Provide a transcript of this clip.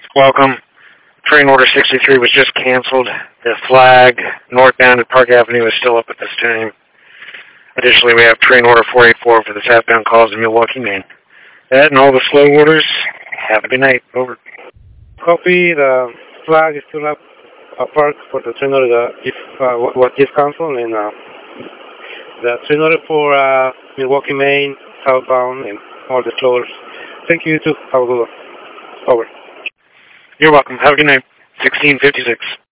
Welcome. Train order 63 was just canceled. The flag northbound at Park Avenue is still up at this time. Additionally, we have train order 484 for the southbound calls in Milwaukee, Maine. That and all the slow orders. Have a good night. Over. Copy. The flag is still up park for the train order what is canceled, and the train order for Milwaukee, Maine, southbound, and all the slow orders. Thank you too. Have a good one. Over. You're welcome. Have a good night. 1656.